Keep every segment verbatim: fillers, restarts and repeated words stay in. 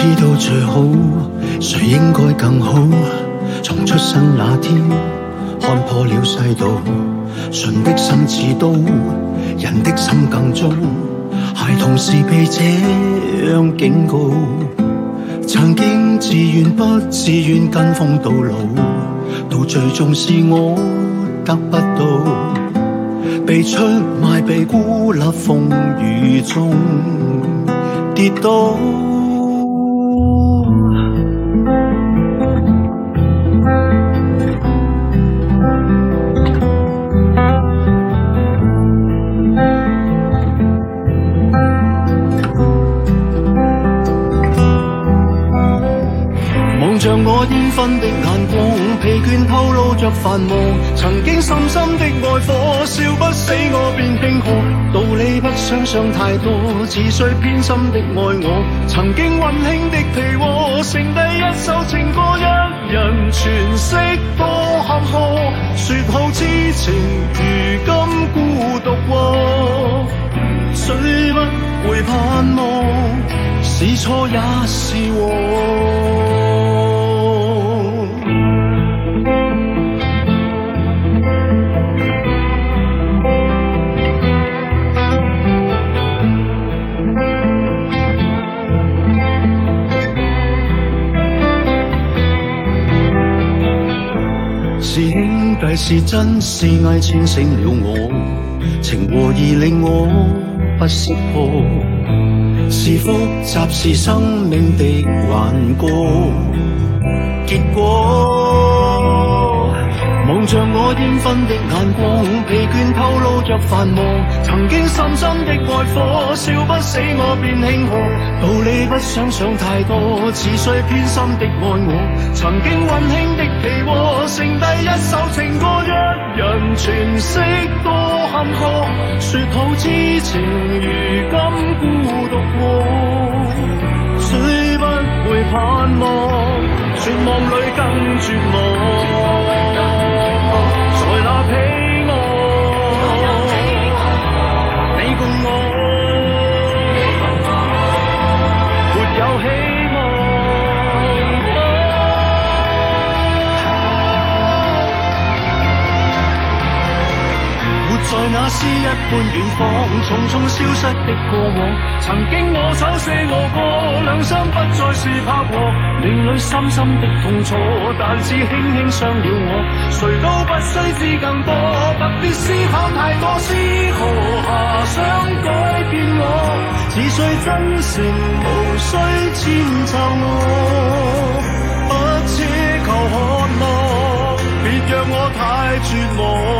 知道最好，谁应该更好？从出生那天，看破了世道，纯的心似刀，人的心更糟。孩童是被这样警告，曾经自愿不自愿跟风到老，到最终是我得不到，被出卖被孤立风雨中跌倒。望着我煙燻的眼光，疲倦透露着繁忙。曾經深深的愛火，燒不死我便慶賀。道理不想想太多，只需偏心的愛我。曾經溫馨的被窩，剩低一首情歌，一人詮釋多坎坷。說好知情，如今孤獨過，雖不會盼望，是錯也是禍。是兄弟是真是偽，清醒了我，情和義令我不識破，是複雜是生命的幻覺結果。望着我煙燻的眼光，疲倦透露着繁忙。曾經深深的愛火，燒不死我便慶賀。道理不想想太多，只需偏心的愛我。曾經溫馨的被窩，剩低一首情歌，一人詮釋多坎坷。說好知情，如今孤獨過，雖不會盼望，絕望裏更絕望。在那彼岸，你共我沒有希望。活在那詩一般遠方，匆匆消失的過往。曾經我手寫我歌，良心不再是拍和，命裏深深的痛楚，但只輕輕傷了我。誰都不需知更多，不必思考太多，思何下想改變我？只需真誠，無需遷就我，不奢求渴望，別讓我太絕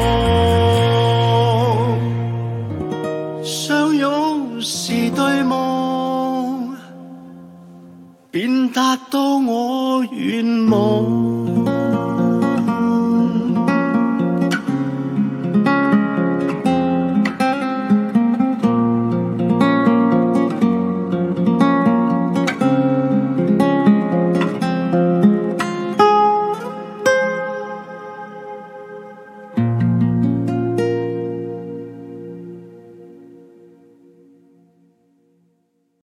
望。相擁是對夢，便達到我願望。